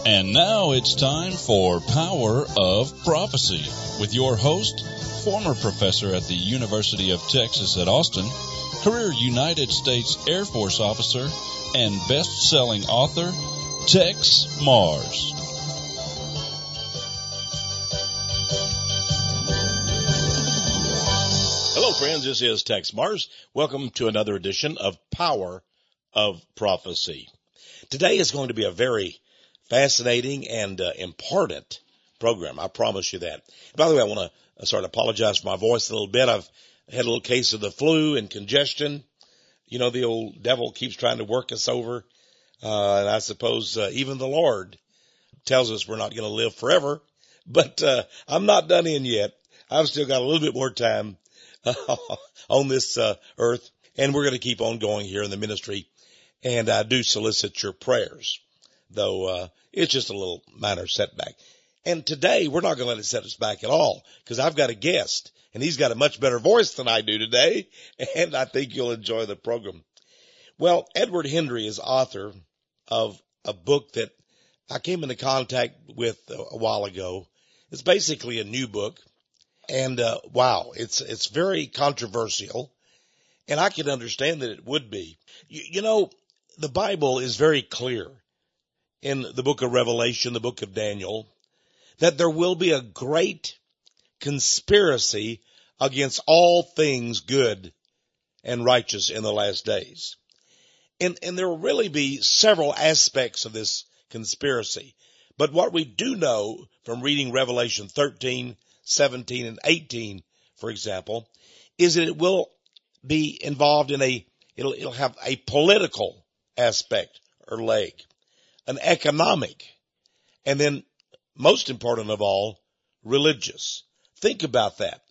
And now it's time for Power of Prophecy with your host, former professor at the University of Texas at Austin, career United States Air Force officer, and best-selling author, Tex Mars. Hello, friends. This is Tex Mars. Welcome to another edition of Power of Prophecy. Today is going to be a very fascinating and important program. I promise you that. By the way, I want to sort of apologize for my voice a little bit. I've had a little case of the flu and congestion. You know, the old devil keeps trying to work us over. And I suppose even the Lord tells us we're not going to live forever. But I'm not done in yet. I've still got a little bit more time on this earth. And we're going to keep on going here in the ministry. And I do solicit your prayers, though it's just a little minor setback. And today, we're not going to let it set us back at all, because I've got a guest, and he's got a much better voice than I do today, and I think you'll enjoy the program. Well, Edward Hendry is author of a book that I came into contact with a while ago. It's basically a new book, and wow, it's very controversial, and I can understand that it would be. You know, the Bible is very clear in the book of Revelation, the book of Daniel, that there will be a great conspiracy against all things good and righteous in the last days. And there will really be several aspects of this conspiracy. But what we do know from reading Revelation 13, 17, and 18, for example, is that it will be involved in it'll have a political aspect or leg, an economic, and then most important of all, religious. Think about that.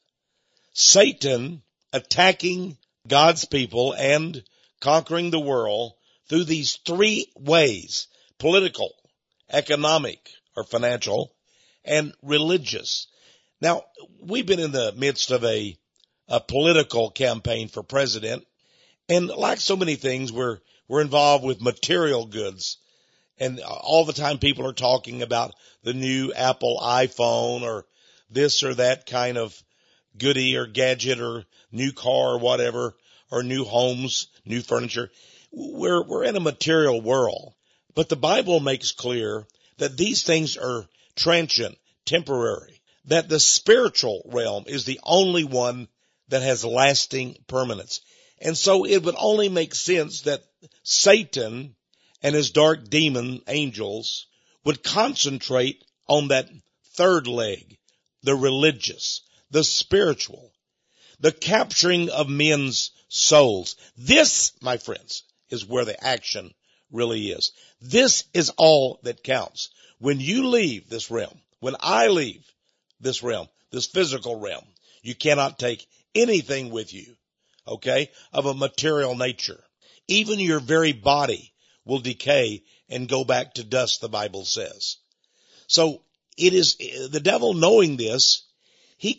Satan attacking God's people and conquering the world through these three ways: political, economic or financial, and religious. Now, we've been in the midst of a political campaign for president, and like so many things, we're involved with material goods. And all the time people are talking about the new Apple iPhone or this or that kind of goodie or gadget or new car or whatever, or new homes, new furniture. We're in a material world. But the Bible makes clear that these things are transient, temporary, that the spiritual realm is the only one that has lasting permanence. And so it would only make sense that Satan and his dark demon angels would concentrate on that third leg, the religious, the spiritual, the capturing of men's souls. This, my friends, is where the action really is. This is all that counts. When you leave this realm, when I leave this realm, this physical realm, you cannot take anything with you, okay, of a material nature. Even your very body will decay and go back to dust, the Bible says. So it is the devil, knowing this, he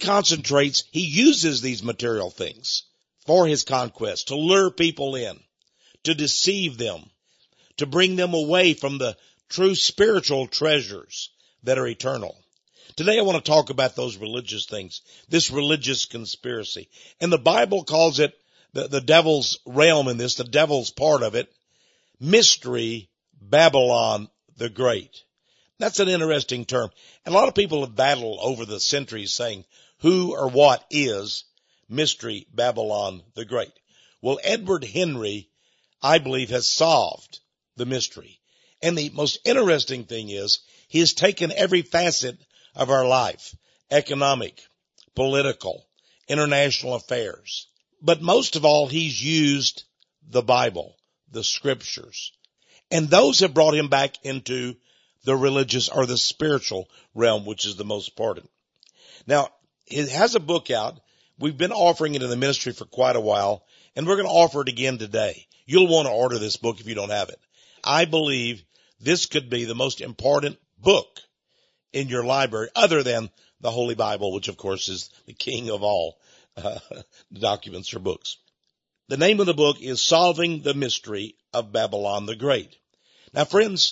uses these material things for his conquest, to lure people in, to deceive them, to bring them away from the true spiritual treasures that are eternal. Today I want to talk about those religious things, this religious conspiracy. And the Bible calls it the devil's realm in this, the devil's part of it, Mystery Babylon the Great. That's an interesting term. And a lot of people have battled over the centuries saying, who or what is Mystery Babylon the Great? Well, Edward Hendry, I believe, has solved the mystery. And the most interesting thing is, he has taken every facet of our life, economic, political, international affairs. But most of all, he's used the Bible, the scriptures. And those have brought him back into the religious or the spiritual realm, which is the most important. Now, he has a book out. We've been offering it in the ministry for quite a while, and we're going to offer it again today. You'll want to order this book if you don't have it. I believe this could be the most important book in your library, other than the Holy Bible, which of course is the king of all documents or books. The name of the book is Solving the Mystery of Babylon the Great. Now, friends,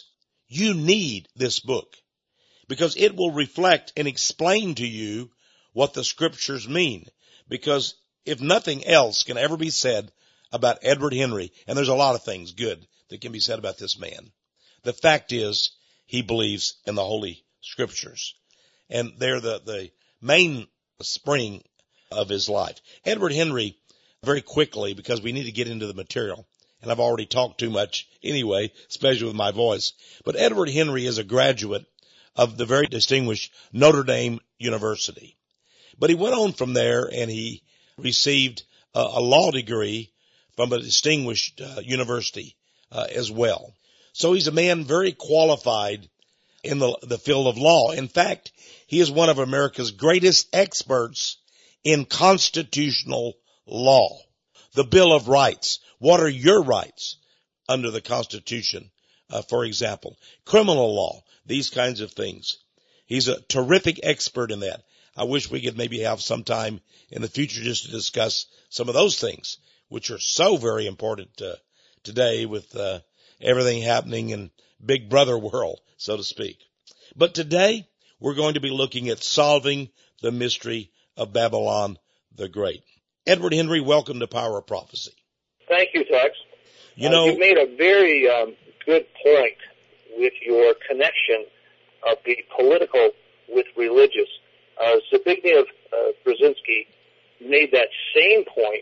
You need this book because it will reflect and explain to you what the scriptures mean. Because if nothing else can ever be said about Edward Henry, and there's a lot of things good that can be said about this man, the fact is he believes in the Holy Scriptures. And they're the main spring of his life. Edward Henry, very quickly, because we need to get into the material, and I've already talked too much anyway, especially with my voice, but Edward Henry is a graduate of the very distinguished Notre Dame University. But he went on from there and he received a law degree from a distinguished university as well. So he's a man very qualified in the field of law. In fact, he is one of America's greatest experts in constitutional law. The Bill of Rights. What are your rights under the Constitution, for example? Criminal law, these kinds of things. He's a terrific expert in that. I wish we could maybe have some time in the future just to discuss some of those things, which are so very important today with everything happening in Big Brother world, so to speak. But today, we're going to be looking at solving the mystery of Babylon the Great. Edward Henry, welcome to Power of Prophecy. Thank you, Tex. You made a very good point with your connection of the political with religious. Zbigniew Brzezinski made that same point,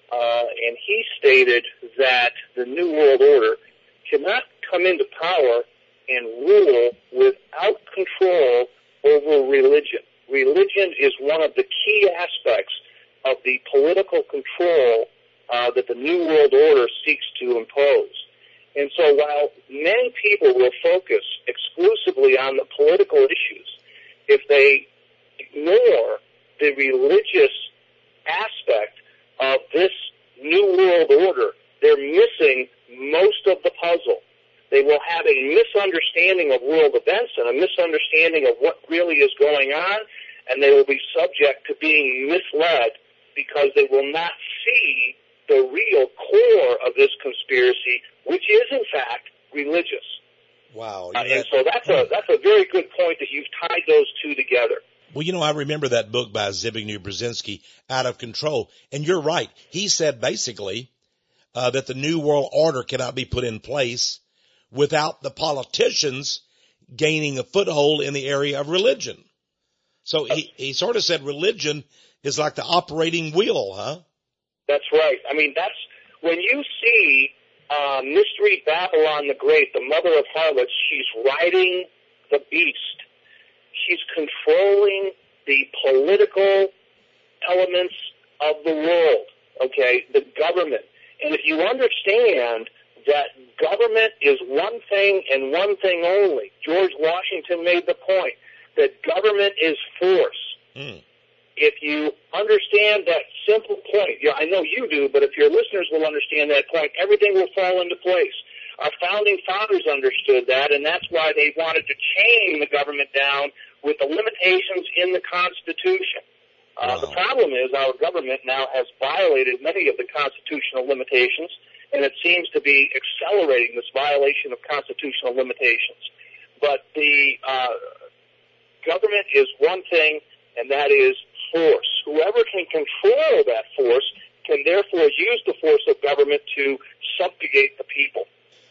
and he stated that the New World Order cannot come into power and rule without control over religion. Religion is one of the key aspects of the political control that the New World Order seeks to impose. And so while many people will focus exclusively on the political issues, if they ignore the religious aspect of this New World Order, they're missing most of the puzzle. They will have a misunderstanding of world events and a misunderstanding of what really is going on, and they will be subject to being misled because they will not see the real core of this conspiracy, which is in fact religious. Wow. And so that's a very good point that you've tied those two together. Well, I remember that book by Zbigniew Brzezinski, Out of Control. And you're right. He said basically that the New World Order cannot be put in place without the politicians gaining a foothold in the area of religion. So he sort of said religion is like the operating wheel, huh? That's right. I mean, that's when you see Mystery Babylon the Great, the mother of harlots, she's riding the beast. She's controlling the political elements of the world, okay, the government. And if you understand that government is one thing and one thing only, George Washington made the point that government is force. If you understand that simple point, I know you do, but if your listeners will understand that point, everything will fall into place. Our founding fathers understood that, and that's why they wanted to chain the government down with the limitations in the Constitution. The problem is our government now has violated many of the constitutional limitations, and it seems to be accelerating this violation of constitutional limitations. But the government is one thing, and that is force. Whoever can control that force can therefore use the force of government to subjugate the people.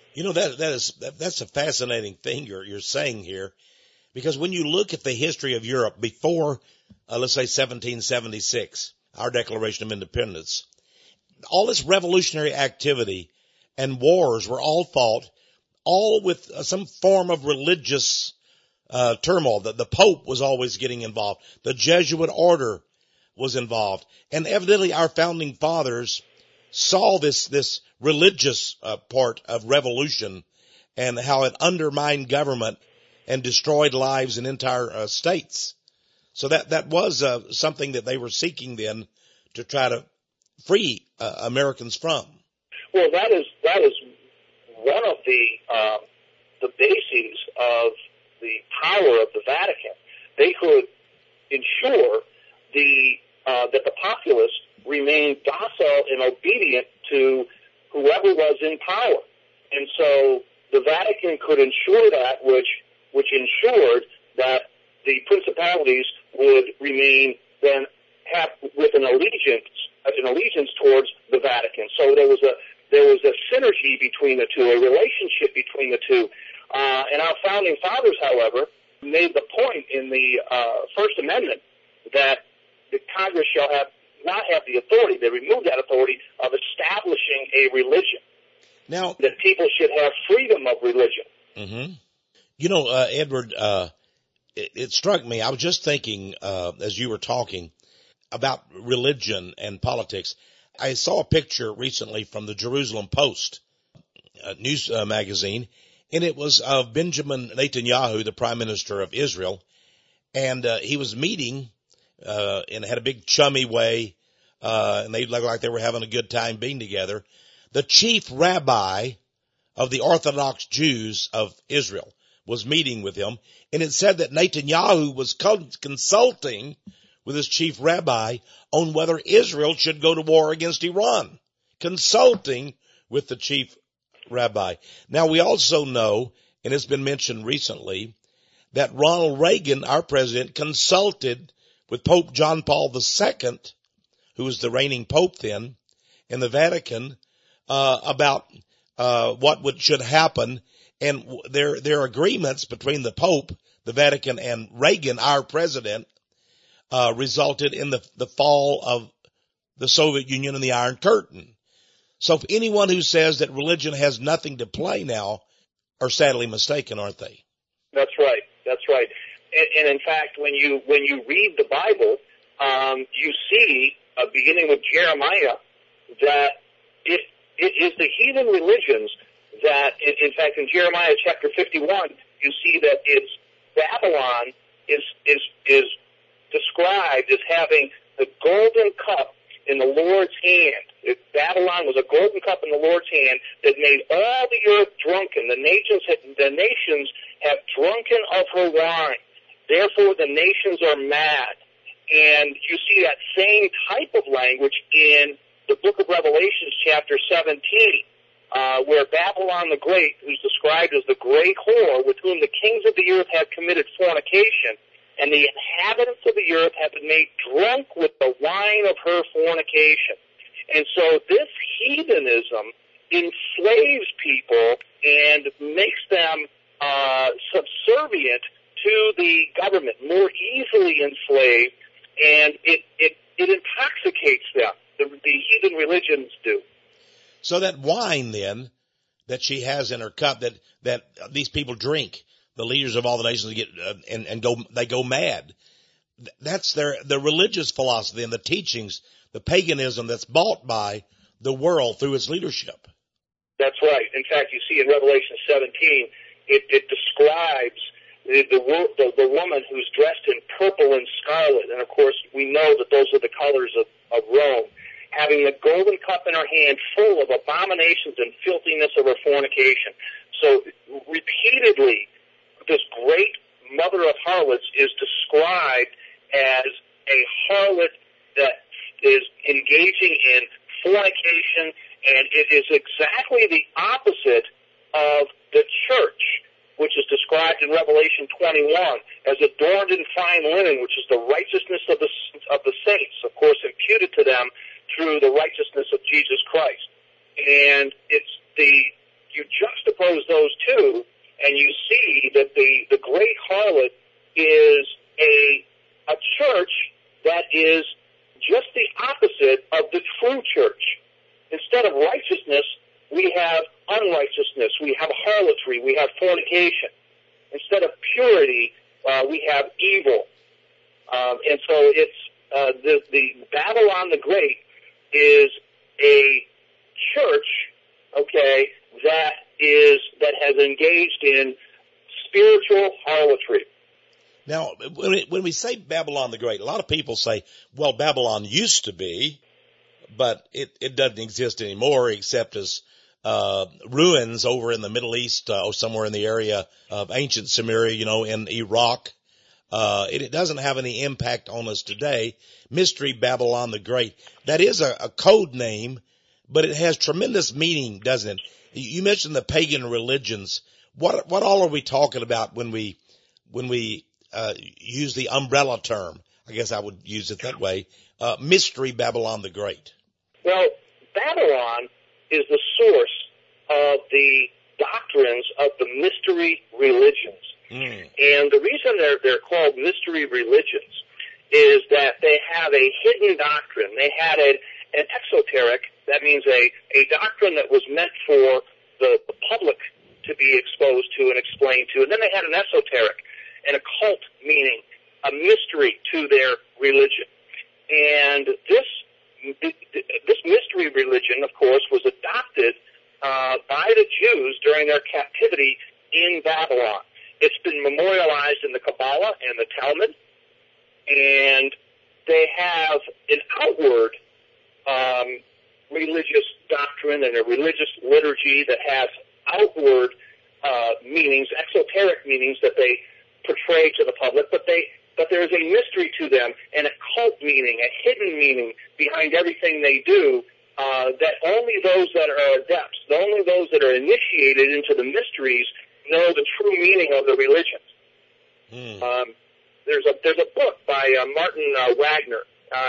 That's a fascinating thing you're saying here, because when you look at the history of Europe before, let's say 1776, our Declaration of Independence, all this revolutionary activity and wars were all fought, all with some form of religious turmoil. The Pope was always getting involved. The Jesuit order was involved. And evidently our founding fathers saw this religious part of revolution and how it undermined government and destroyed lives in entire states. So that was something that they were seeking then to try to free Americans from. Well, that is one of the bases of the power of the Vatican. They could ensure that the populace remained docile and obedient to whoever was in power. And so the Vatican could ensure that, which ensured that the principalities would remain then have with an allegiance towards the Vatican. So there was a synergy between the two, a relationship between the two. And our founding fathers, however, made the point in the First Amendment that the Congress shall not have the authority. They removed that authority of establishing a religion. Now, that people should have freedom of religion. Mm-hmm. You know, Edward, it struck me. I was just thinking as you were talking about religion and politics. I saw a picture recently from the Jerusalem Post news magazine, and it was of Benjamin Netanyahu, the Prime Minister of Israel, and he was meeting and had a big chummy way, and they looked like they were having a good time being together. The chief rabbi of the Orthodox Jews of Israel was meeting with him, and it said that Netanyahu was consulting with his chief rabbi on whether Israel should go to war against Iran, consulting with the chief rabbi. Now, we also know, and it's been mentioned recently, that Ronald Reagan, our president, consulted with Pope John Paul II, who was the reigning pope then, in the Vatican, about what should happen. And their agreements between the Pope, the Vatican, and Reagan, our president, resulted in the fall of the Soviet Union and the Iron Curtain. So if anyone who says that religion has nothing to play now are sadly mistaken, aren't they? That's right. That's right. And in fact, when you read the Bible, you see, beginning with Jeremiah, that it is the heathen religions that, in fact, in Jeremiah chapter 51, you see that it's Babylon is described as having the golden cup in the Lord's hand. Babylon was a golden cup in the Lord's hand that made all the earth drunken. The nations have drunken of her wine. Therefore, the nations are mad. And you see that same type of language in the book of Revelation, chapter 17, where Babylon the Great, who's described as the great whore, with whom the kings of the earth have committed fornication, and the inhabitants of the earth have been made drunk with the wine of her fornication. And so this heathenism enslaves people and makes them subservient to the government, more easily enslaved, and it intoxicates them. The heathen religions do. So that wine then that she has in her cup that these people drink, the leaders of all the nations get they go mad. That's the religious philosophy and the teachings, the paganism that's bought by the world through its leadership. That's right. In fact, you see in Revelation 17, it describes the woman who's dressed in purple and scarlet, and of course we know that those are the colors of Rome, having the golden cup in her hand full of abominations and filthiness of her fornication. So repeatedly, this great mother of harlots is described as a harlot that is engaging in fornication, and it is exactly the opposite of the church, which is described in Revelation 21 as adorned in fine linen, which is the righteousness of the saints, of course imputed to them through the righteousness of Jesus Christ. And you juxtapose those two, and you see that the great harlot is a church that is just the opposite of the true church. Instead of righteousness, we have unrighteousness, we have harlotry, we have fornication. Instead of purity, we have evil. And so it's the Babylon the Great is a church, okay, that has engaged in spiritual harlotry. Now, when we say Babylon the Great, a lot of people say, well, Babylon used to be, but it doesn't exist anymore except as ruins over in the Middle East, or somewhere in the area of ancient Samaria, in Iraq. It doesn't have any impact on us today. Mystery Babylon the Great. That is a code name, but it has tremendous meaning, doesn't it? You mentioned the pagan religions. What all are we talking about when we use the umbrella term? I guess I would use it that way. Mystery Babylon the Great. Well, Babylon is the source of the doctrines of the mystery religions. And the reason they're called mystery religions is that they have a hidden doctrine. They had an exoteric, that means a doctrine that was meant for the public to be exposed to and explained to. And then they had an esoteric, an occult meaning, a mystery to their religion. And this mystery religion, of course, was adopted by the Jews during their captivity in Babylon. It's been memorialized in the Kabbalah and the Talmud, and they have an outward religious doctrine and a religious liturgy that has outward meanings, exoteric meanings that they portray to the public, but there's a mystery to them, an occult meaning, a hidden meaning behind everything they do, that only those that are adepts, only those that are initiated into the mysteries know the true meaning of the religion. There's a book by Martin Wagner.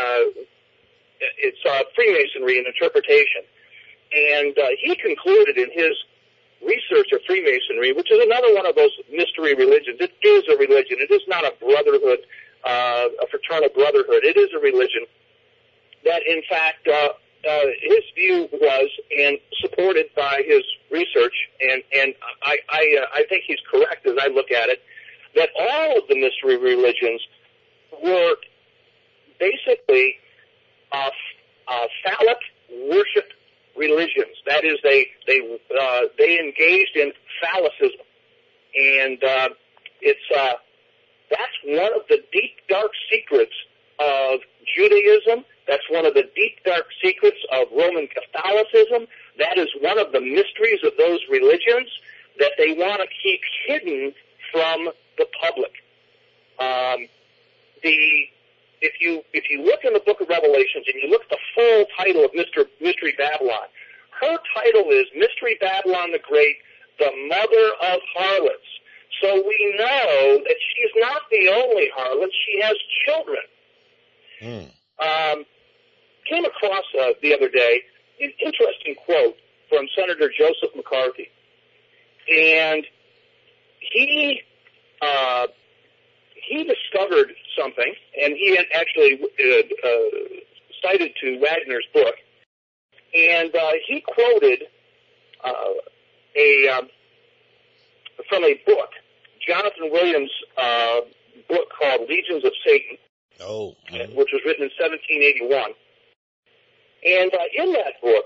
It's Freemasonry and Interpretation. And he concluded in his research of Freemasonry, which is another one of those mystery religions. It is a religion. It is not a brotherhood, a fraternal brotherhood. It is a religion that, in fact, his view was, and supported by his research, and I think he's correct as I look at it, that all of the mystery religions were basically phallic worship religions. That is, they engaged in phallicism, and that's one of the deep dark secrets of Judaism. That's one of the deep dark secrets of Roman Catholicism. That is one of the mysteries of those religions that they want to keep hidden from the public. If you look in the Book of Revelations and you look at the full title of Mystery Babylon, her title is Mystery Babylon the Great, the Mother of Harlots. So we know that she's not the only harlot; she has children. Came across the other day an interesting quote from Senator Joseph McCarthy, and he discovered something, and he had actually cited to Wagner's book, and he quoted from a book, Jonathan Williams' book called Legions of Satan, which was written in 1781. And in that book,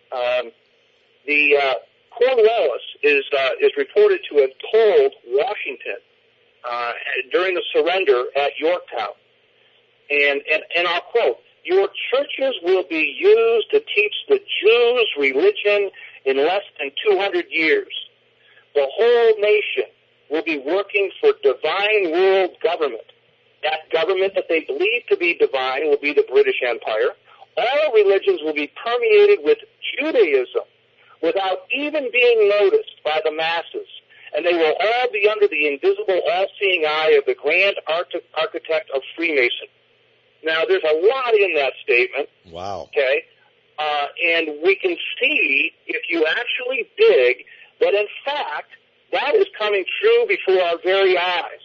Cornwallis is reported to have told Washington during the surrender at Yorktown, and I'll quote, "Your churches will be used to teach the Jews religion in less than 200 years. The whole nation will be working for divine world government. That government that they believe to be divine will be the British Empire. All religions will be permeated with Judaism without even being noticed by the masses, and they will all be under the invisible, all-seeing eye of the grand architect of Freemason." Now, there's a lot in that statement. Wow. Okay? And we can see, if you actually dig, that in fact, that is coming true before our very eyes.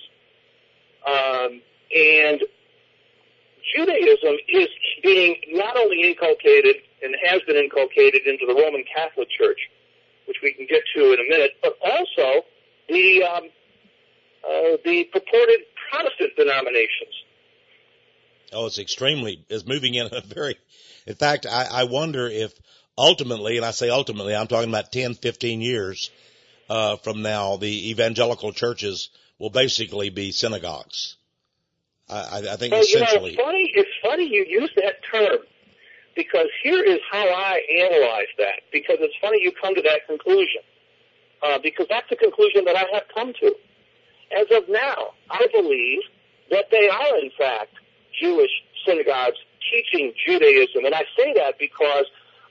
And Judaism is being not only inculcated, and has been inculcated into the Roman Catholic Church, which we can get to in a minute, but also the purported Protestant denominations. Oh, it's moving in a in fact, I wonder if ultimately, and I say ultimately, I'm talking about 10, 15 years from now, the evangelical churches will basically be synagogues. I think essentially. It's funny you use that term, because here is how I analyze that, because it's funny you come to that conclusion, because that's the conclusion that I have come to. As of now, I believe that they are, in fact, Jewish synagogues teaching Judaism, and I say that because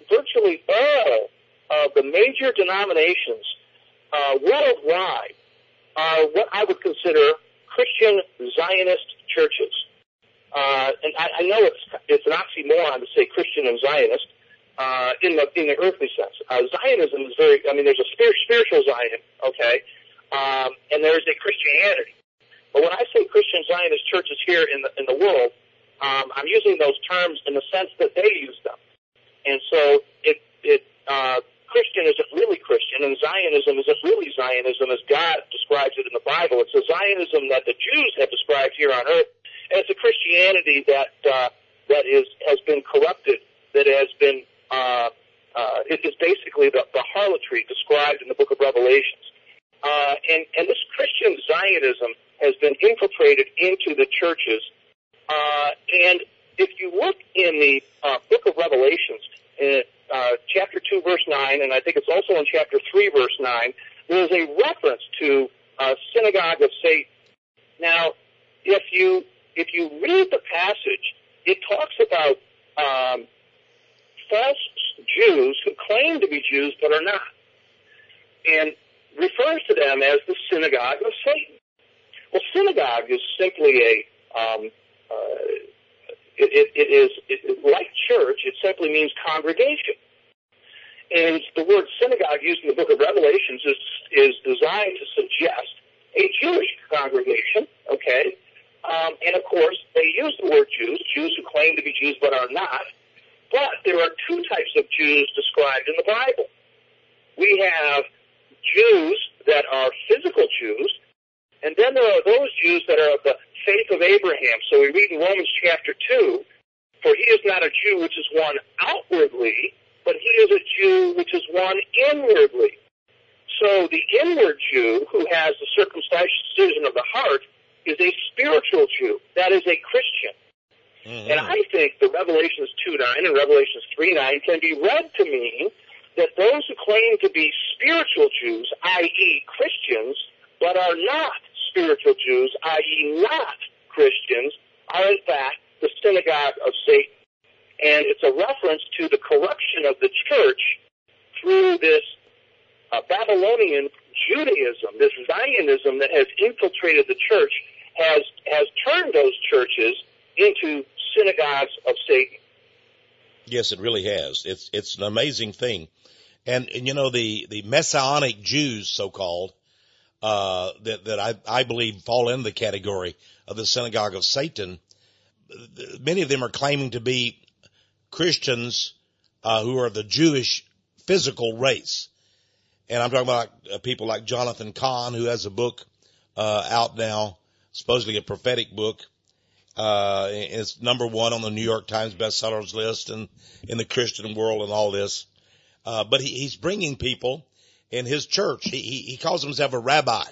virtually all of the major denominations worldwide are what I would consider Christian Zionist churches. And I know it's an oxymoron to say Christian and Zionist in the earthly sense. Zionism is there's a spiritual Zion, okay, and there is a Christianity. But when I say Christian Zionist churches here in the world, I'm using those terms in the sense that they use them. And so Christian isn't really Christian, and Zionism isn't really Zionism as God describes it in the Bible. It's a Zionism that the Jews have described here on earth, and it's a Christianity that has been corrupted, that has been it is basically the harlotry described in the book of Revelations. And this Christian Zionism has been infiltrated into the churches. And if you look in the book of Revelations, in chapter 2, verse 9, and I think it's also in chapter 3, verse 9, there's a reference to synagogue of Satan. Now, if you read the passage, it talks about false Jews who claim to be Jews but are not, and refers to them as the synagogue of Satan. Well, synagogue is simply like church. It simply means congregation. And the word synagogue used in the book of Revelations is designed to suggest a Jewish congregation, okay? And of course, they use the word Jews who claim to be Jews but are not. But there are two types of Jews described in the Bible. We have Jews that are physical Jews, and then there are those Jews that are of the faith of Abraham. So we read in Romans chapter 2, for he is not a Jew which is one outwardly, but he is a Jew which is one inwardly. So the inward Jew, who has the circumcision of the heart, is a spiritual Jew. That is a Christian. Mm-hmm. And I think the Revelations 2:9 and Revelations 3:9 can be read to mean that those who claim to be spiritual Jews, i.e. Christians, but are not spiritual Jews, i.e. not Christians, are in fact the synagogue of Satan. And it's a reference to the corruption of the church through this Babylonian Judaism, this Zionism that has infiltrated the church, has turned those churches into synagogues of Satan. Yes, it really has. It's an amazing thing. And you know, the Messianic Jews, so-called, that I believe fall in the category of the synagogue of Satan, many of them are claiming to be Christians who are the Jewish physical race. And I'm talking about people like Jonathan Cahn, who has a book out now, supposedly a prophetic book. It's number one on the New York Times bestsellers list and in the Christian world and all this. But he's bringing people in his church. He calls himself a rabbi,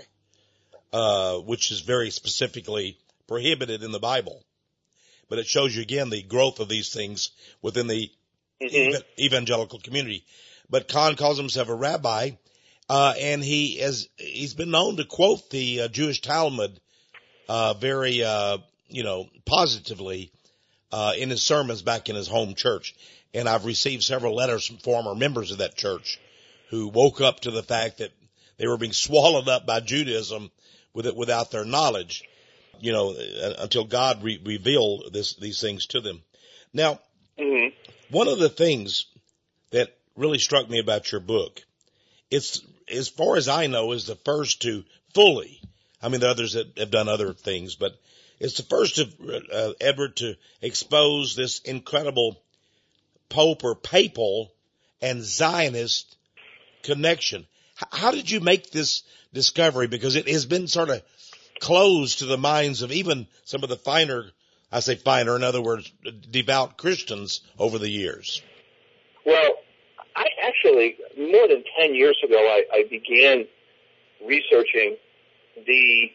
which is very specifically prohibited in the Bible. But it shows you again the growth of these things within the evangelical community. But Cahn calls himself a rabbi, and he's been known to quote the Jewish Talmud very positively in his sermons back in his home church. And I've received several letters from former members of that church who woke up to the fact that they were being swallowed up by Judaism without their knowledge, until God revealed these things to them. Now, one of the things that really struck me about your book, it's, as far as I know, is the first to fully, I mean, the others that have done other things, but it's the first of Edward to expose this incredible Pope or papal and Zionist connection. How did you make this discovery? Because it has been sort of closed to the minds of even some of the finer, I say finer, in other words, devout Christians over the years. Well, I actually, more than 10 years ago, I began researching the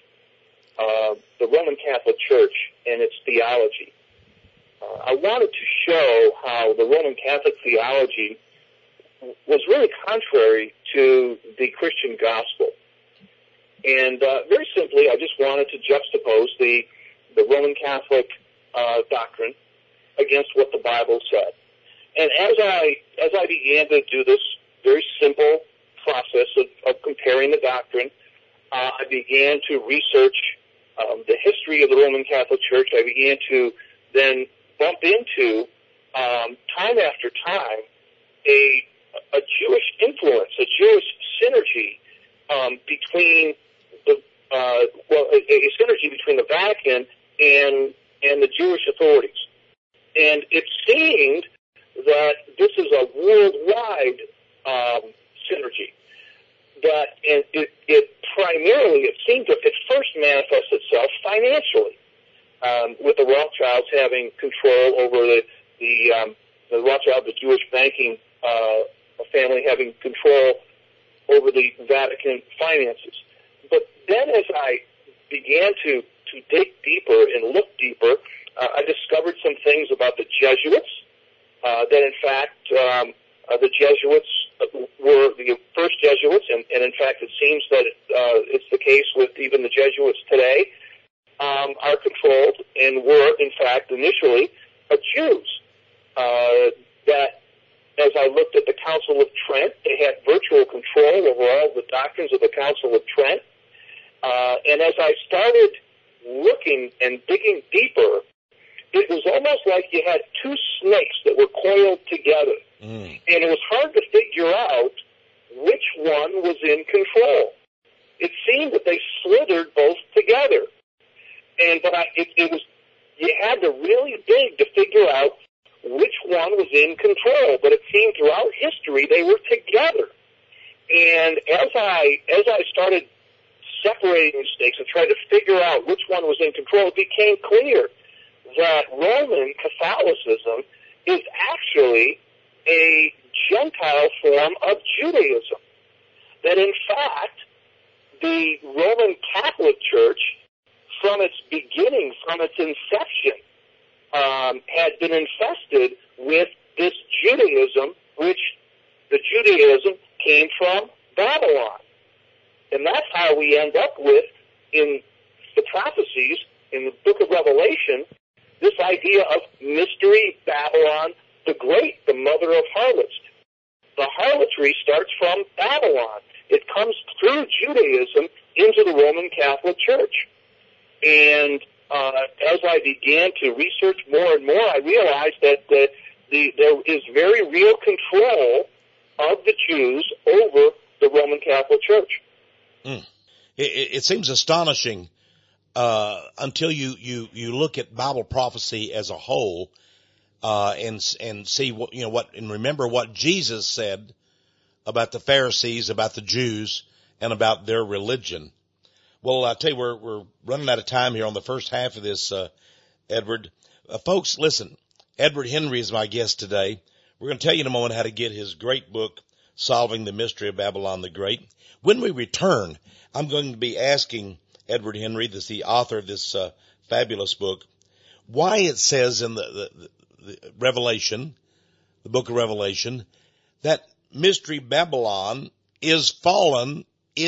Roman Catholic Church and its theology. I wanted to show how the Roman Catholic theology was really contrary to the Christian gospel. And very simply, I just wanted to juxtapose the Roman Catholic doctrine against what the Bible said. And as I began to do this very simple process of comparing the doctrine, I began to research the history of the Roman Catholic Church. I began to then bump into, time after time, a Jewish influence, a Jewish synergy between a synergy between the Vatican and the Jewish authorities. And it seemed that this is a worldwide synergy. That it primarily, it seemed to it first manifests itself financially, with the Rothschilds having control over the Rothschild, the Jewish banking family having control over the Vatican finances. But then as I began to dig deeper and look deeper, I discovered some things about the Jesuits, that in fact the Jesuits were the first Jesuits, and in fact it seems that it's the case with even the Jesuits today, are controlled and were in fact initially Jews. That as I looked at the Council of Trent, they had virtual control over all the doctrines of the Council of Trent. And as I started looking and digging deeper, it was almost like you had two snakes that were coiled together. And it was hard to figure out which one was in control. It seemed that they slithered both together. But it was, you had to really dig to figure out which one was in control. But it seemed throughout history they were together. And as I started separating these snakes and tried to figure out which one was in control, it became clear that Roman Catholicism is actually a Gentile form of Judaism. That in fact, the Roman Catholic Church, from its beginning, from its inception, had been infested with this Judaism, which the Judaism came from Babylon. And that's how we end up with, in the prophecies, in the book of Revelation, this idea of Mystery Babylon the Great, the mother of harlots. The harlotry starts from Babylon. It comes through Judaism into the Roman Catholic Church. And as I began to research more and more, I realized that there is very real control of the Jews over the Roman Catholic Church. It seems astonishing until you look at Bible prophecy as a whole, and see and remember what Jesus said about the Pharisees, about the Jews, and about their religion. Well, I tell you, we're running out of time here on the first half of this, Edward. Folks, listen, Edward Henry is my guest today. We're going to tell you in a moment how to get his great book, Solving the Mystery of Babylon the Great. When we return, I'm going to be asking Edward Henry, the author of this fabulous book, why it says in the Revelation, the book of Revelation, that Mystery Babylon is fallen.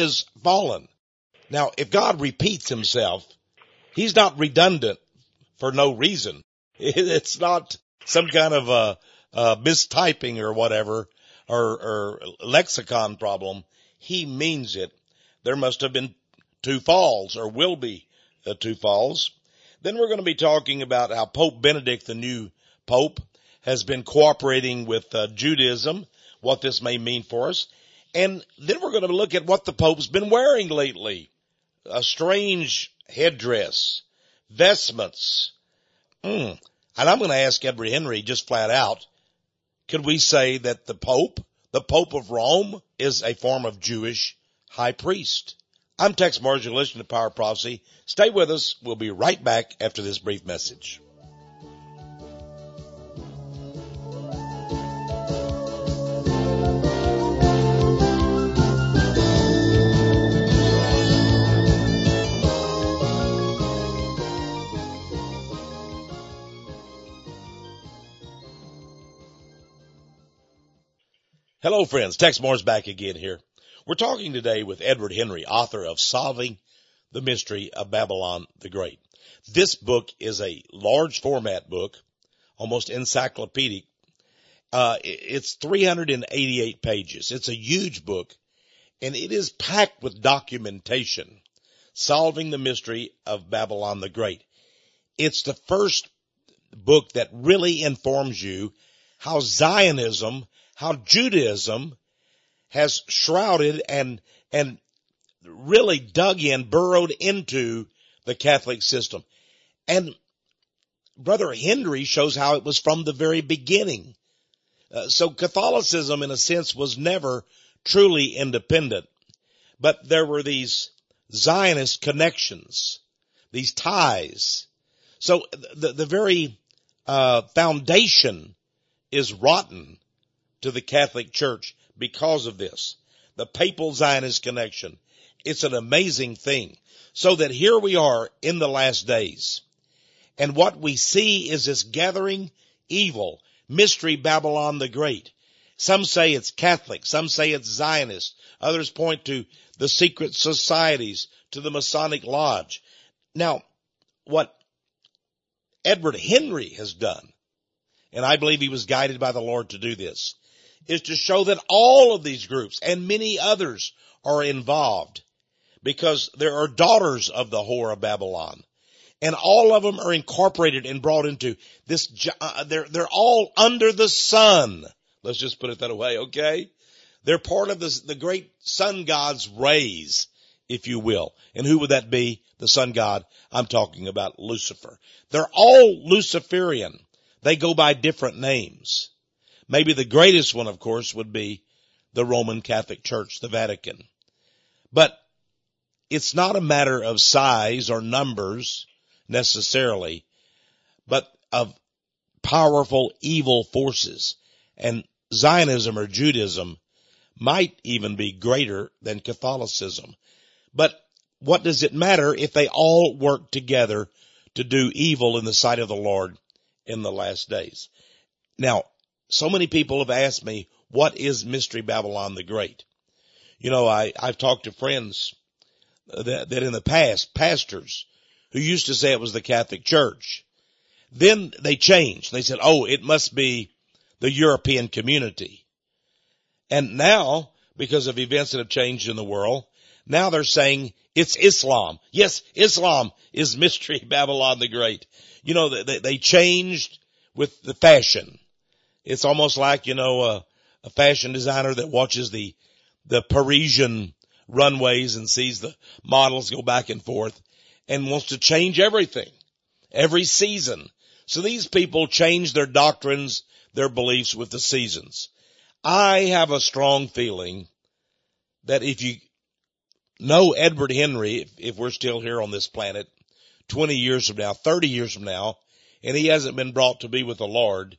Now, if God repeats himself, he's not redundant for no reason. It's not some kind of a mistyping or whatever, or lexicon problem. He means it. There must have been two falls, or will be two falls. Then we're going to be talking about how Pope Benedict, the new Pope, has been cooperating with Judaism, what this may mean for us. And then we're going to look at what the Pope's been wearing lately. A strange headdress, vestments. And I'm going to ask Edward Henry just flat out, could we say that the Pope of Rome, is a form of Jewish high priest? I'm Tex Mars. You're listening to Power Prophecy. Stay with us. We'll be right back after this brief message. Hello, friends. Tex Moore's back again here. We're talking today with Edward Henry, author of Solving the Mystery of Babylon the Great. This book is a large format book, almost encyclopedic, It's 388 pages. It's a huge book, and it is packed with documentation, solving the mystery of Babylon the Great. It's the first book that really informs you how Zionism, how Judaism has shrouded and really dug in, burrowed into the Catholic system. And Brother Henry shows how it was from the very beginning. So Catholicism, in a sense, was never truly independent. But there were these Zionist connections, these ties. So the very foundation is rotten to the Catholic Church because of this. The papal Zionist connection. It's an amazing thing. So that here we are in the last days. And what we see is this gathering evil, mystery Babylon the Great. Some say it's Catholic. Some say it's Zionist. Others point to the secret societies, to the Masonic Lodge. Now, what Edward Henry has done, and I believe he was guided by the Lord to do this, is to show that all of these groups and many others are involved because there are daughters of the whore of Babylon. And all of them are incorporated and brought into this, they're all under the sun. Let's just put it that way, okay? They're part of the great sun god's rays, if you will. And who would that be? The sun god. I'm talking about Lucifer. They're all Luciferian. They go by different names. Maybe the greatest one, of course, would be the Roman Catholic Church, the Vatican. But it's not a matter of size or numbers necessarily, but of powerful evil forces. And Zionism or Judaism might even be greater than Catholicism. But what does it matter if they all work together to do evil in the sight of the Lord in the last days? Now, so many people have asked me, what is Mystery Babylon the Great? You know, I've talked to friends that in the past, pastors, who used to say it was the Catholic Church. Then they changed. They said, oh, it must be the European community. And now, because of events that have changed in the world, now they're saying it's Islam. Yes, Islam is Mystery Babylon the Great. You know, they changed with the fashion. It's almost like, you know, a fashion designer that watches the Parisian runways and sees the models go back and forth and wants to change everything, every season. So these people change their doctrines, their beliefs with the seasons. I have a strong feeling that if you know Edward Henry, if we're still here on this planet 20 years from now, 30 years from now, and he hasn't been brought to be with the Lord,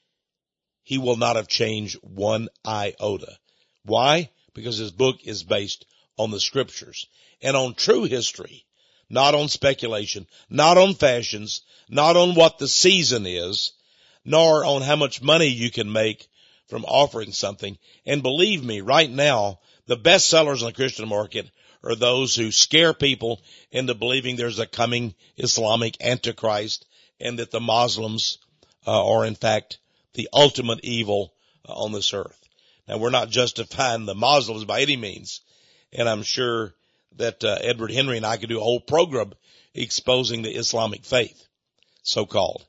he will not have changed one iota. Why? Because his book is based on the scriptures and on true history, not on speculation, not on fashions, not on what the season is, nor on how much money you can make from offering something. And believe me, right now, the best sellers in the Christian market are those who scare people into believing there's a coming Islamic Antichrist and that the Muslims are in fact the ultimate evil on this earth. Now, we're not justifying the Muslims by any means, and I'm sure that Edward Henry and I could do a whole program exposing the Islamic faith, so-called.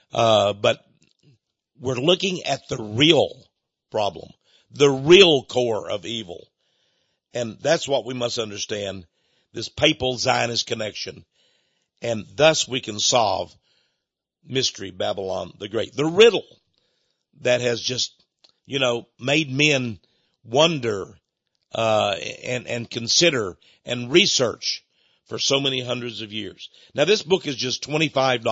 But we're looking at the real problem, the real core of evil. And that's what we must understand, this papal Zionist connection. And thus we can solve Mystery Babylon the Great. The riddle that has just, you know, made men wonder and consider and research for so many hundreds of years. Now, this book is just $25.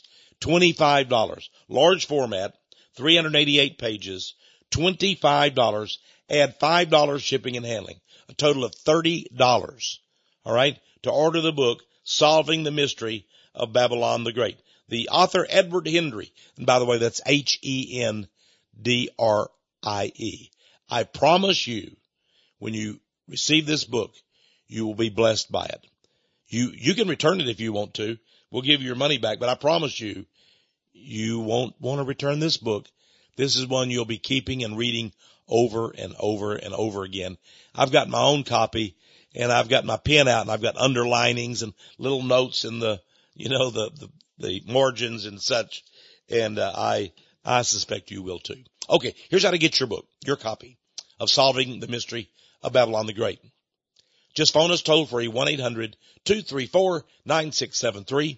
$25. Large format, 388 pages, $25. Add $5 shipping and handling. A total of $30. All right? To order the book, Solving the Mystery of Babylon the Great. The author, Edward Henry. And by the way, that's Hendrie. I promise you, when you receive this book, you will be blessed by it. You can return it if you want to. We'll give you your money back, but I promise you, you won't want to return this book This is one you'll be keeping and reading over and over and over again. I've got my own copy, and I've got my pen out, and I've got underlinings and little notes in the margins and such. And I suspect you will too. Okay, here's how to get your book, your copy of Solving the Mystery of Babylon the Great. Just phone us toll free, 1-800-234-9673,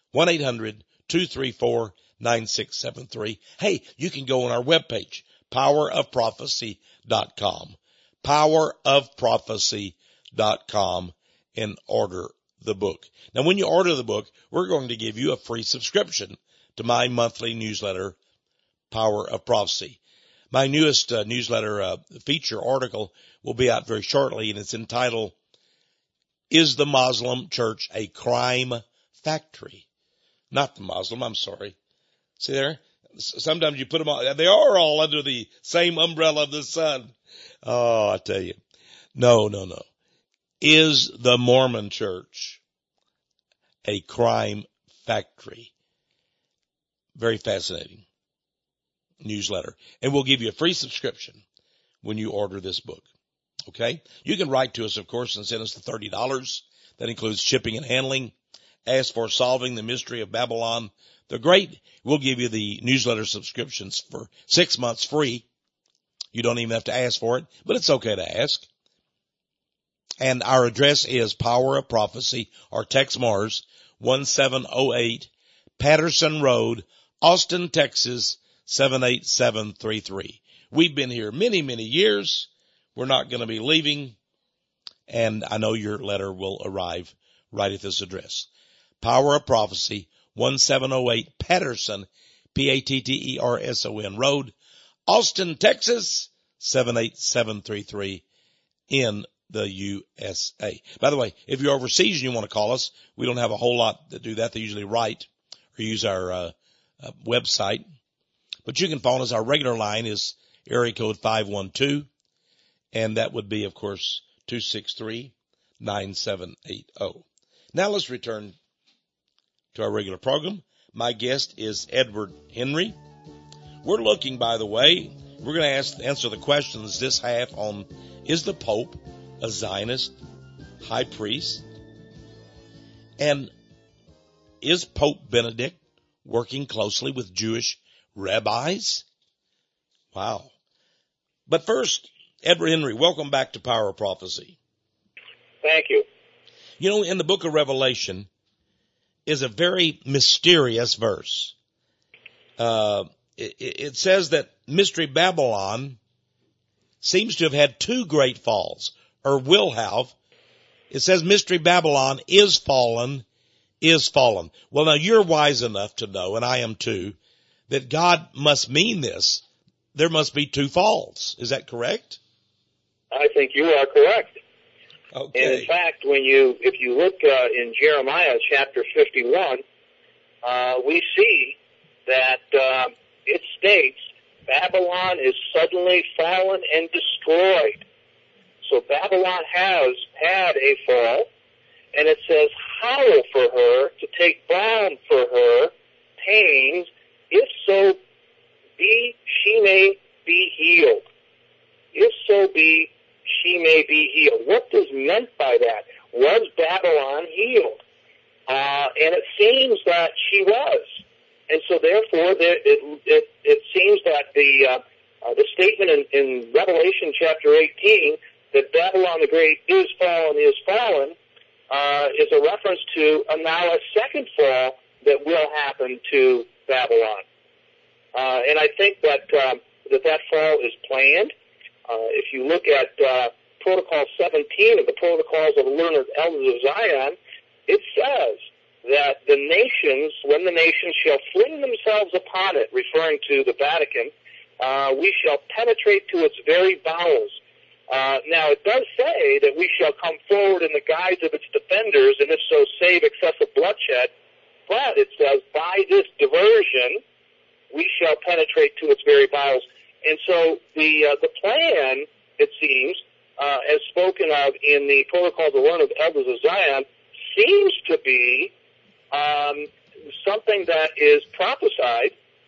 1-800-234-9673. Hey, you can go on our webpage, powerofprophecy.com, powerofprophecy.com, and order the book. Now, when you order the book, we're going to give you a free subscription to my monthly newsletter, Power of Prophecy. My newest newsletter feature article will be out very shortly, and it's entitled, Is the Muslim Church a Crime Factory? Not the Muslim, I'm sorry. See there? Sometimes you put them all, they are all under the same umbrella of the sun. Oh, I tell you. No. Is the Mormon Church a crime factory? Very fascinating newsletter. And we'll give you a free subscription when you order this book. Okay? You can write to us, of course, and send us the $30. That includes shipping and handling. Ask for Solving the Mystery of Babylon the Great. We'll give you the newsletter subscriptions for 6 months free. You don't even have to ask for it, but it's okay to ask. And our address is Power of Prophecy, or text Mars, 1708 Patterson Road, Austin, Texas, 78733. We've been here many, many years. We're not going to be leaving, and I know your letter will arrive right at this address. Power of Prophecy, 1708 Patterson, Patterson Road, Austin, Texas, 78733 in the USA. By the way, if you're overseas and you want to call us, we don't have a whole lot that do that. They usually write or use our website. But you can phone us. Our regular line is area code 512, and that would be, of course, 263-9780. Now let's return to our regular program. My guest is Edward Henry. We're looking, by the way, we're going to answer the questions this half on, is the Pope a Zionist high priest? And is Pope Benedict working closely with Jewish rabbis? Wow. But first, Edward Henry, welcome back to Power of Prophecy. Thank you. You know, in the book of Revelation is a very mysterious verse. It says that Mystery Babylon seems to have had two great falls, or will have. It says Mystery Babylon is fallen, is fallen. Well, now you're wise enough to know, and I am too, that God must mean this. There must be two falls. Is that correct? I think you are correct. Okay. And in fact, if you look in Jeremiah chapter 51, we see that it states Babylon is suddenly fallen and destroyed. So Babylon has had a fall, and it says, howl for her, to take balm for her pains, if so be she may be healed. If so be she may be healed. What is meant by that? Was Babylon healed? And it seems that she was. And so therefore, it seems that the statement in Revelation chapter 18, that Babylon the Great is fallen, is a reference to now a second fall that will happen to Babylon. And I think that that fall is planned. If you look at Protocol 17 of the Protocols of the Learned Elders of Zion, it says that the nations, when the nations shall fling themselves upon it, referring to the Vatican, we shall penetrate to its very bowels. Now, it does say that we shall come forward in the guise of its defenders, and if so, save excessive bloodshed. But it says, by this diversion, we shall penetrate to its very bowels. And so the plan, it seems, as spoken of in the Protocols of the Learned Elders of Zion, seems to be something that is prophesied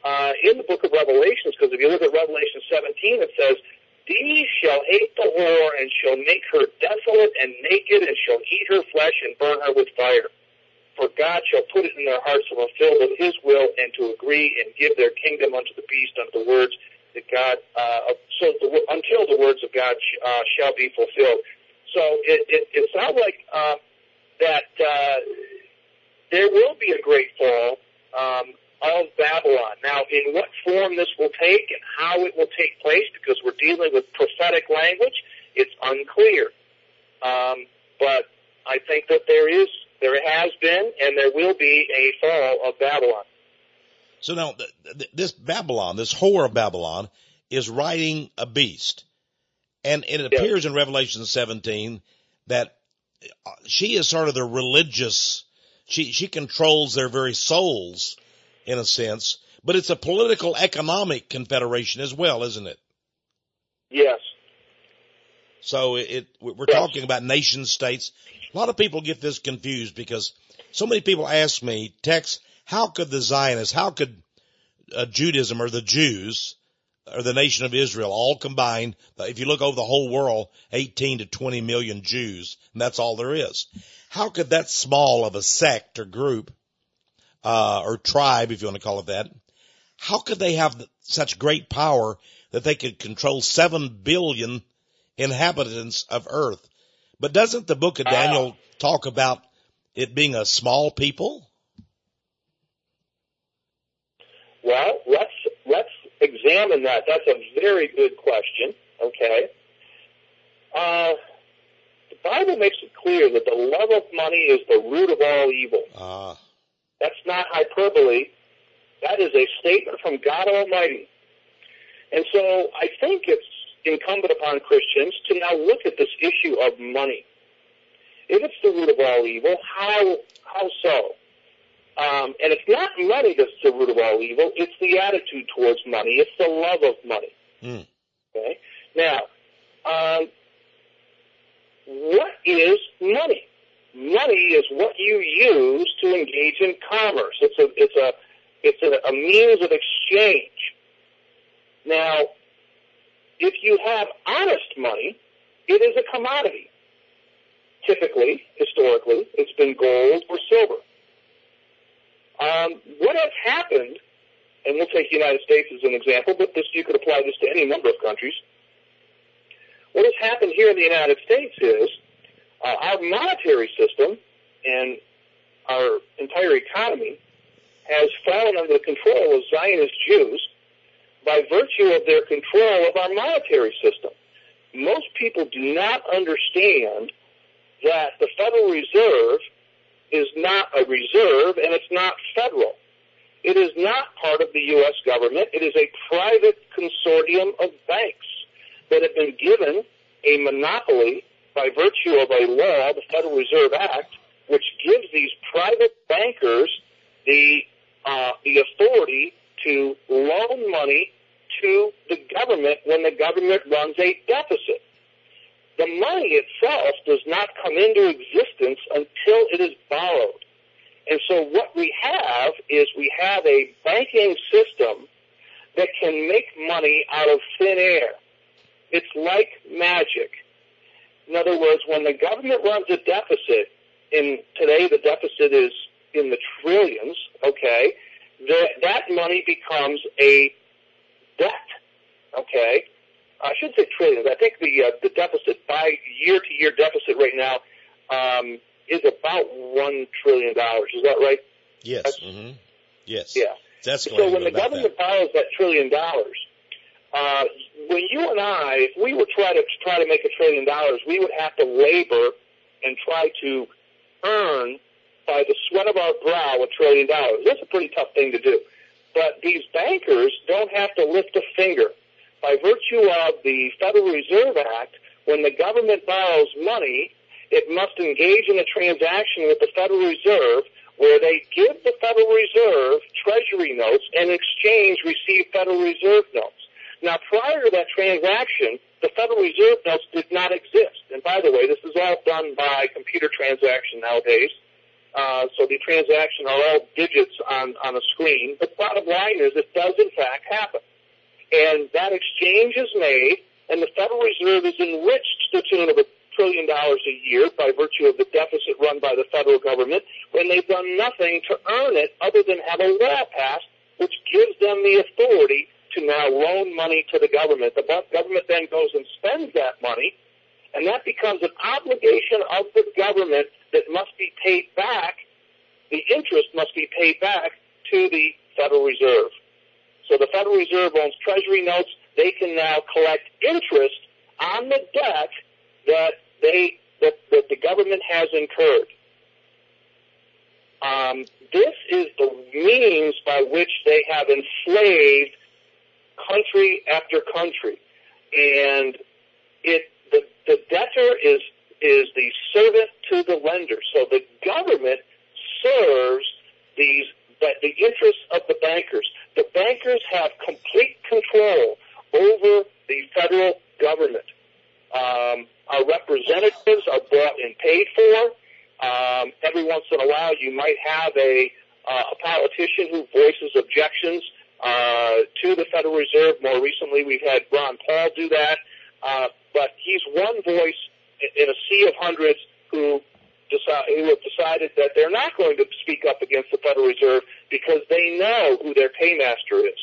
in the book of Revelations, because if you look at Revelation 17, it says, "These shall hate the whore, and shall make her desolate and naked, and shall eat her flesh and burn her with fire. For God shall put it in their hearts to fulfill with his will, and to agree and give their kingdom unto the beast, unto the words that God, until the words of God shall be fulfilled." So it sounds like that there will be a great fall of Babylon. Now, in what form this will take and how it will take place, because we're dealing with prophetic language, it's unclear. But I think that there has been, and there will be a fall of Babylon. So now, this Babylon, this whore of Babylon, is riding a beast. And it appears in Revelation 17 that she is sort of the religious, she controls their very souls, in a sense. But it's a political, economic confederation as well, isn't it? Yes. So we're talking about nation states. A lot of people get this confused because so many people ask me, Tex, how could the Zionists, how could Judaism or the Jews or the nation of Israel all combined, if you look over the whole world, 18 to 20 million Jews, and that's all there is. How could that small of a sect or group, or tribe, if you want to call it that, how could they have such great power that they could control 7 billion inhabitants of earth? But doesn't the book of Daniel talk about it being a small people? Well, let's examine that. That's a very good question. Okay. The Bible makes it clear that the love of money is the root of all evil. That's not hyperbole. That is a statement from God Almighty. And so I think it's incumbent upon Christians to now look at this issue of money. If it's the root of all evil, how so? And it's not money that's the root of all evil. It's the attitude towards money. It's the love of money. Okay. Now, what is money? Money is what you use to engage in commerce. It's a means of exchange. Now, if you have honest money, it is a commodity. Typically, historically, it's been gold or silver. What has happened, and we'll take the United States as an example, but you could apply this to any number of countries. What has happened here in the United States is our monetary system and our entire economy has fallen under the control of Zionist Jews by virtue of their control of our monetary system. Most people do not understand that the Federal Reserve is not a reserve and it's not federal. It is not part of the U.S. government. It is a private consortium of banks that have been given a monopoly by virtue of a law, the Federal Reserve Act, which gives these private bankers the authority to loan money to the government when the government runs a deficit. The money itself does not come into existence until it is borrowed. And so what we have is we have a banking system that can make money out of thin air. It's like magic. In other words, when the government runs a deficit, and today the deficit is in the trillions, okay, that money becomes a debt, okay? I shouldn't say trillions. I think the deficit by year-to-year deficit right now is about $1 trillion. Is that right? Yes. Yes. Yeah. That's so when the government borrows that $1 trillion, when you and I, if we were try to make $1 trillion, we would have to labor and try to earn by the sweat of our brow $1 trillion. That's a pretty tough thing to do. But these bankers don't have to lift a finger. By virtue of the Federal Reserve Act, when the government borrows money, it must engage in a transaction with the Federal Reserve where they give the Federal Reserve Treasury notes and in exchange receive Federal Reserve notes. Now, prior to that transaction, the Federal Reserve notes did not exist. And by the way, this is all done by computer transaction nowadays. So the transaction are all digits on a screen. But bottom line is it does in fact happen. And that exchange is made, and the Federal Reserve is enriched to the tune of $1 trillion a year by virtue of the deficit run by the federal government when they've done nothing to earn it other than have a law passed which gives them the authority to now loan money to the government. The government then goes and spends that money, and that becomes an obligation of the government that must be paid back. The interest must be paid back to the Federal Reserve. So the Federal Reserve owns Treasury notes. They can now collect interest on the debt that the government has incurred. This is the means by which they have enslaved country after country, and the debtor is the servant to the lender. So the government serves the interests of the bankers. The bankers have complete control over the federal government. Our representatives are bought and paid for. Every once in a while, you might have a politician who voices objections to the Federal Reserve. More recently, we've had Ron Paul do that. But he's one voice in a sea of hundreds who have decided that they're not going to speak up against the Federal Reserve because they know who their paymaster is.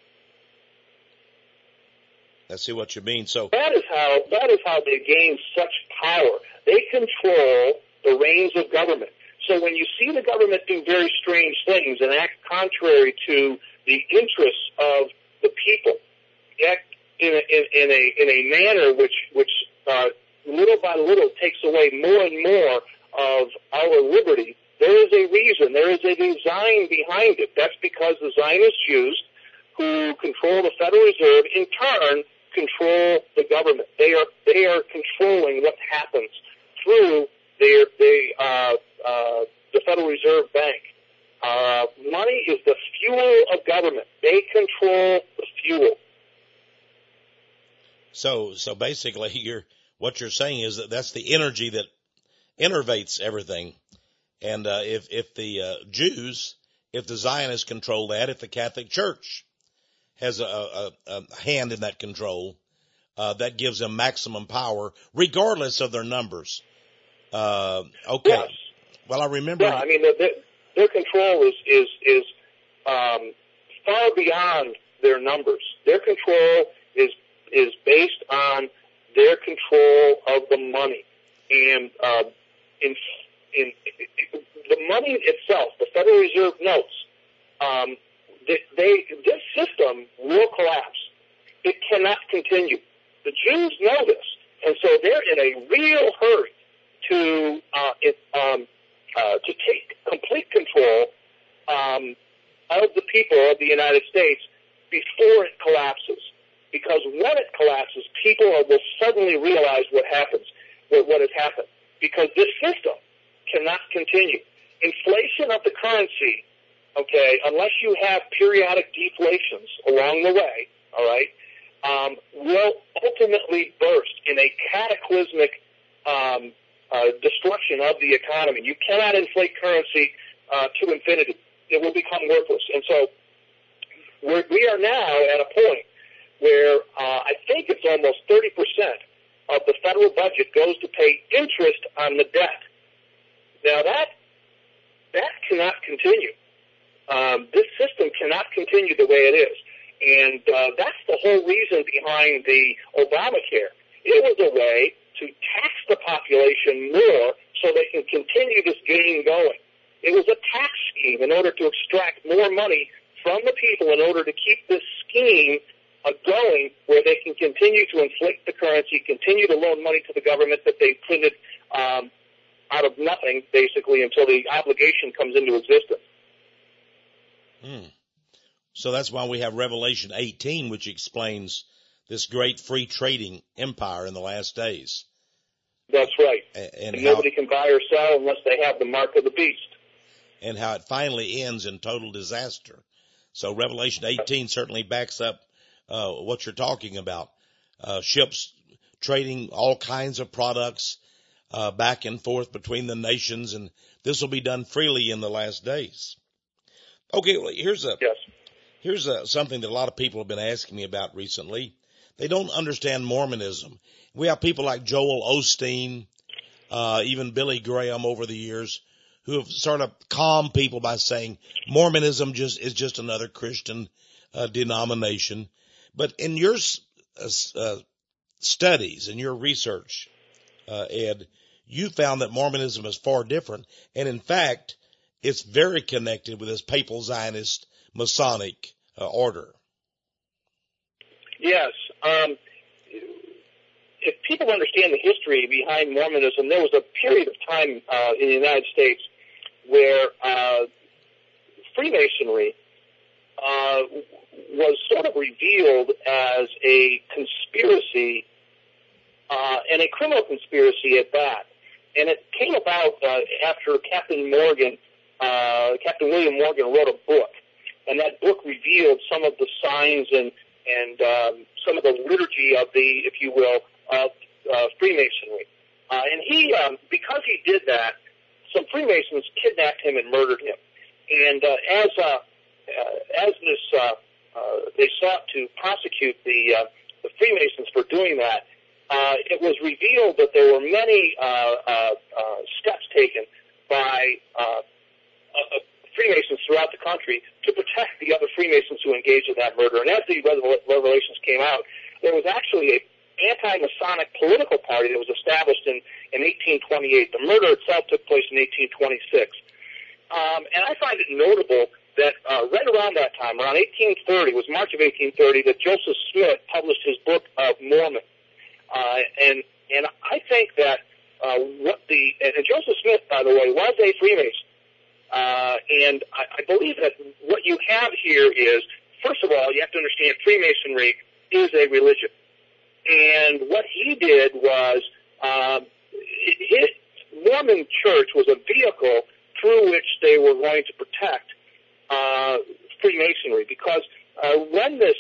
I see what you mean. So that is how they gain such power. They control the reins of government. So when you see the government do very strange things and act contrary to the interests of the people, act in a manner which little by little takes away more and more of our liberty, there is a reason, there is a design behind it. That's because the Zionist Jews, who control the Federal Reserve, in turn control the government. They are controlling what happens through the Federal Reserve Bank. Money is the fuel of government. They control the fuel. So basically, what you're saying is that that's the energy that innervates everything. And if the Jews, if the Zionists control that, if the Catholic Church has a hand in that control, that gives them maximum power, regardless of their numbers. Okay. Yes. Well, I remember. Yeah, I mean, their control is far beyond their numbers. Their control is based on their control of the money, and in the money itself, the Federal Reserve notes. This system will collapse. It cannot continue. The Jews know this, and so they're in a real hurry to take complete control of the people of the United States before it collapses. Because when it collapses, people will suddenly realize what has happened. Because this system cannot continue. Inflation of the currency, okay, unless you have periodic deflations along the way, all right, will ultimately burst in a cataclysmic destruction of the economy. You cannot inflate currency to infinity. It will become worthless. And so we are now at a point where I think it's almost 30% of the federal budget goes to pay interest on the debt. Now that cannot continue. This system cannot continue the way it is. And that's the whole reason behind the Obamacare. It was a way to tax the population more so they can continue this game going. It was a tax scheme in order to extract more money from the people in order to keep this scheme going where they can continue to inflate the currency, continue to loan money to the government that they printed out of nothing, basically, until the obligation comes into existence. So that's why we have Revelation 18, which explains this great free trading empire in the last days. That's right. And nobody can buy or sell unless they have the mark of the beast. And how it finally ends in total disaster. So Revelation 18 certainly backs up what you're talking about. Ships trading all kinds of products, back and forth between the nations, and this will be done freely in the last days. Okay, well, here's something that a lot of people have been asking me about recently. They don't understand Mormonism. We have people like Joel Osteen, even Billy Graham over the years, who have sort of calmed people by saying Mormonism is just another Christian denomination. But in your studies and your research, Ed, you found that Mormonism is far different, and in fact, it's very connected with this papal Zionist Masonic order. Yes. If people understand the history behind Mormonism, there was a period of time in the United States where Freemasonry was sort of revealed as a conspiracy, and a criminal conspiracy at that. And it came about after Captain William Morgan wrote a book, and that book revealed some of the signs and some of the liturgy of the, if you will, of Freemasonry. And he, because he did that, some Freemasons kidnapped him and murdered him. And as they sought to prosecute the Freemasons for doing that, it was revealed that there were many steps taken by Freemasons throughout the country to protect the other Freemasons who engaged in that murder. And as the revelations came out, there was actually an anti-Masonic political party that was established in 1828. The murder itself took place in 1826. And I find it notable that right around that time, around 1830, it was March of 1830, that Joseph Smith published his book of Mormon. And I think that and Joseph Smith, by the way, was a Freemason. And I believe that what you have here is, first of all, you have to understand Freemasonry is a religion. And what he did was, Mormon Church was a vehicle through which they were going to protect Freemasonry, because when this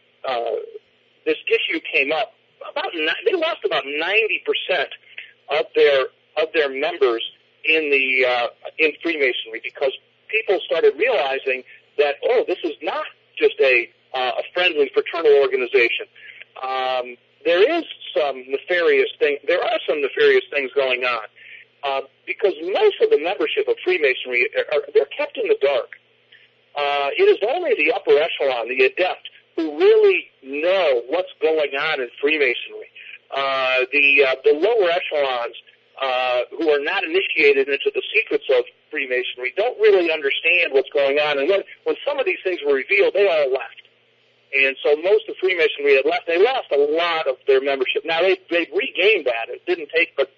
issue came up, they lost about 90% of their members in Freemasonry, because people started realizing that, this is not just a friendly fraternal organization. There are some nefarious things going on, because most of the membership of Freemasonry they're kept in the dark. It is only the upper echelon, the adept, who really know what's going on in Freemasonry. The lower echelons, who are not initiated into the secrets of Freemasonry, don't really understand what's going on. And when some of these things were revealed, they all left. And so most of Freemasonry had left. They lost a lot of their membership. Now they've regained that. It didn't take but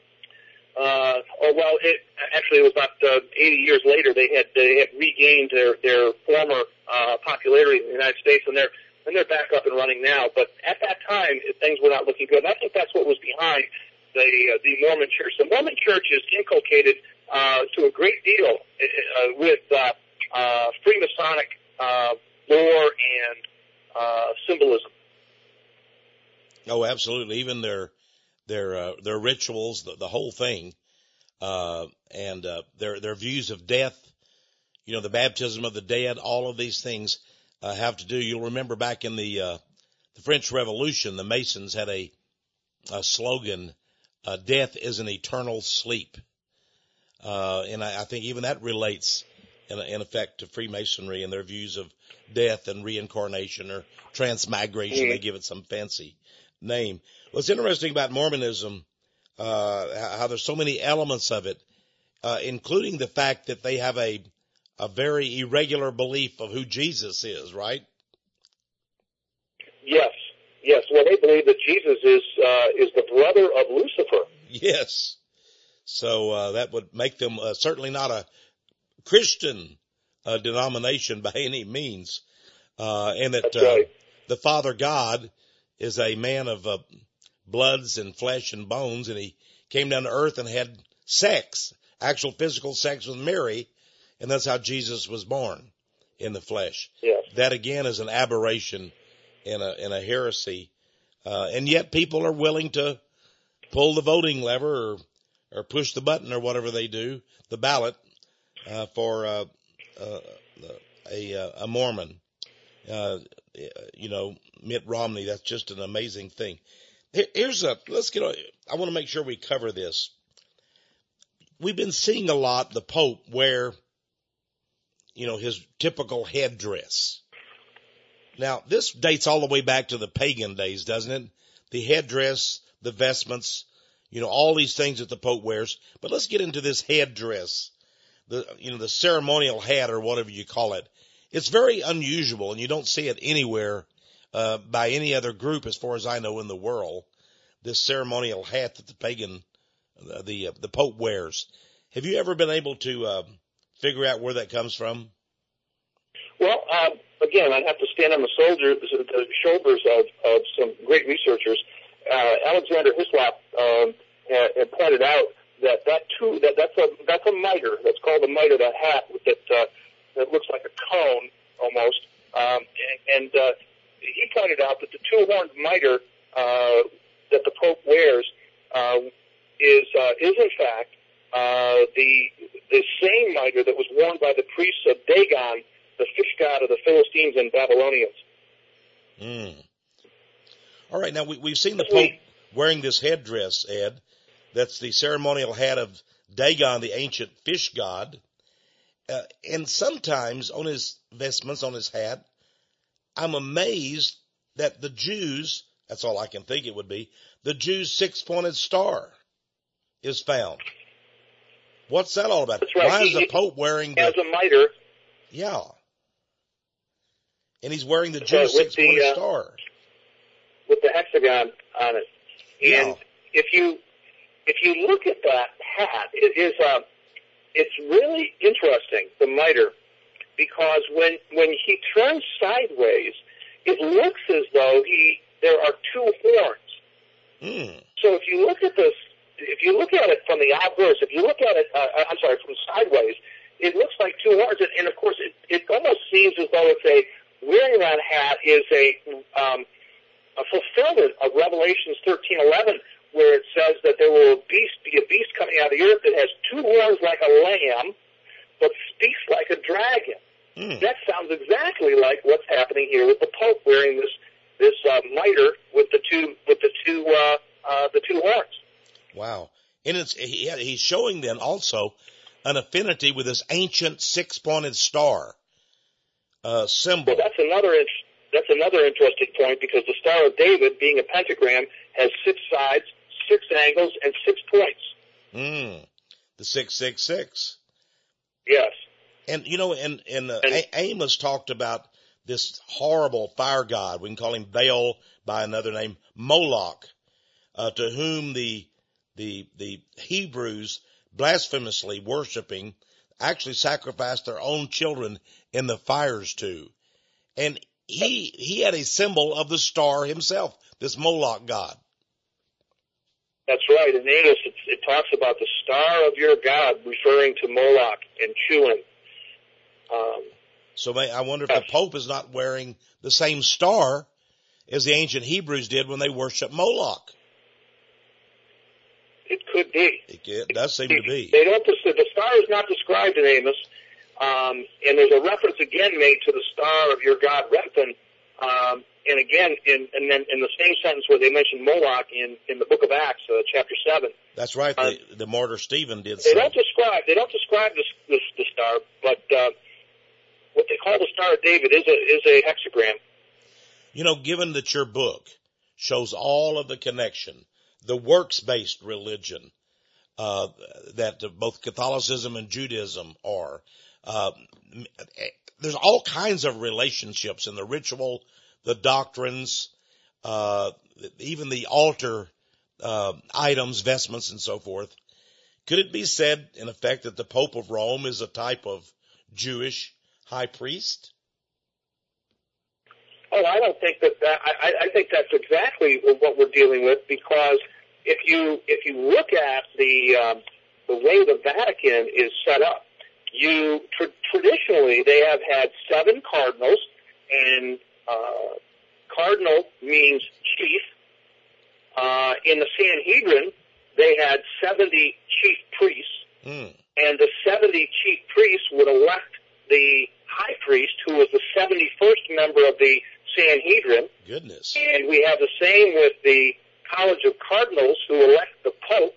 it was about 80 years later they had regained their former popularity in the United States, and they're back up and running now. But at that time, things were not looking good. And I think that's what was behind the Mormon Church. The Mormon Church is inculcated to a great deal with Freemasonic lore and symbolism. Oh, absolutely. Even their rituals, the whole thing, and their views of death, the baptism of the dead, all of these things have to do. You'll remember back in the French Revolution, the Masons had a slogan, death is an eternal sleep. And I think even that relates in effect to Freemasonry and their views of death and reincarnation or transmigration. They give it some fancy name. What's interesting about Mormonism, how there's so many elements of it, including the fact that they have a very irregular belief of who Jesus is, right? Yes. Well, they believe that Jesus is the brother of Lucifer. Yes. So that would make them certainly not a Christian denomination by any means, and that right. The Father God is a man of bloods and flesh and bones, and he came down to earth and had sex, actual physical sex with Mary, and that's how Jesus was born, in the flesh. Yes. That again is an aberration and a heresy, and yet people are willing to pull the voting lever or or push the button or whatever they do, the ballot, for, a Mormon. Mitt Romney. That's just an amazing thing. I want to make sure we cover this. We've been seeing a lot the Pope wear, his typical headdress. Now, this dates all the way back to the pagan days, doesn't it? The headdress, the vestments, all these things that the Pope wears. But let's get into this headdress, the ceremonial hat or whatever you call it. It's very unusual, and you don't see it anywhere by any other group, as far as I know, in the world. This ceremonial hat that the Pope wears. Have you ever been able to figure out where that comes from? Well, again, I'd have to stand on the shoulders of some great researchers. Alexander Hislop had pointed out that's a mitre. That's called a mitre, that hat that looks like a cone almost. And he pointed out that the two-horned mitre that the Pope wears is in fact the same mitre that was worn by the priests of Dagon, the fish god of the Philistines and Babylonians. All right, now we've seen the Pope wearing this headdress, Ed. That's the ceremonial hat of Dagon, the ancient fish god. And sometimes on his vestments, on his hat, I'm amazed that the Jews, that's all I can think it would be, the Jews' six-pointed star is found. What's that all about? That's right. Why is the Pope wearing as a mitre? Yeah. And he's wearing the Jews' six-pointed star. With the hexagon on it. Yeah. And if you look at that hat, it's really interesting, the mitre, because when he turns sideways, it looks as though there are two horns. So if you look at this, if you look at it from the obverse, if you look at it, from sideways, it looks like two horns, and of course it almost seems as though wearing that hat is a fulfillment of Revelations 13:11, where it says that there will be a beast coming out of the earth that has two horns like a lamb, but speaks like a dragon. That sounds exactly like what's happening here with the Pope wearing this mitre with the two horns. Wow, and he's showing then also an affinity with this ancient six-pointed star symbol. Well, that's another interesting point, because the Star of David, being a pentagram, has 6 sides, 6 angles, and 6 points. The 666. Yes. And Amos talked about this horrible fire god. We can call him Baal by another name, Moloch, to whom the Hebrews, blasphemously worshiping, actually sacrificed their own children in the fires to. And he had a symbol of the star himself, this Moloch god. That's right. In Amos, it talks about the star of your God, referring to Moloch and Chewin. So I wonder if the Pope is not wearing the same star as the ancient Hebrews did when they worshiped Moloch. It could be. It does seem to be. The star is not described in Amos, and there's a reference again made to the star of your God, Rephan, and again in the same sentence where they mention Moloch in the book of Acts, chapter 7. That's right. The martyr Stephen did. They don't describe the star, but what they call the Star of David is a hexagram. Given that your book shows all of the connection, the works-based religion that both Catholicism and Judaism are, there's all kinds of relationships in the ritual, the doctrines, even the altar items, vestments, and so forth. Could it be said, in effect, that the Pope of Rome is a type of Jewish high priest? Oh, I don't think that. I think that's exactly what we're dealing with, because if you look at the way the Vatican is set up, traditionally they have had 7 cardinals, and cardinal means chief. In the Sanhedrin, they had 70 chief this. And we have the same with the College of Cardinals, who elect the Pope.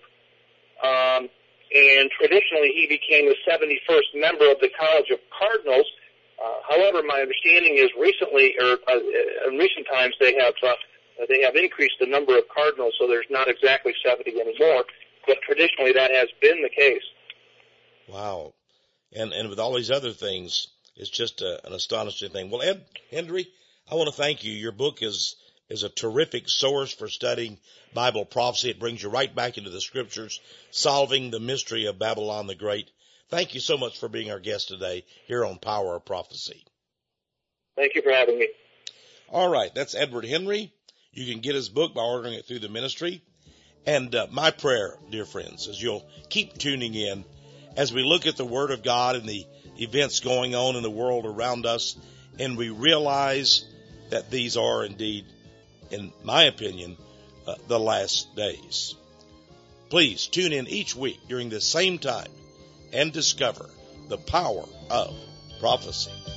And traditionally, he became the 71st member of the College of Cardinals. However, my understanding is in recent times, they have increased the number of cardinals, so there's not exactly 70 anymore. But traditionally, that has been the case. Wow. And with all these other things, it's just an astonishing thing. Well, Ed Hendry, I want to thank you. Your book is a terrific source for studying Bible prophecy. It brings you right back into the Scriptures, solving the mystery of Babylon the Great. Thank you so much for being our guest today here on Power of Prophecy. Thank you for having me. All right, that's Edward Henry. You can get his book by ordering it through the ministry. And my prayer, dear friends, is you'll keep tuning in as we look at the Word of God and the events going on in the world around us, and we realize that these are indeed, in my opinion, the last days. Please tune in each week during the same time and discover the power of prophecy.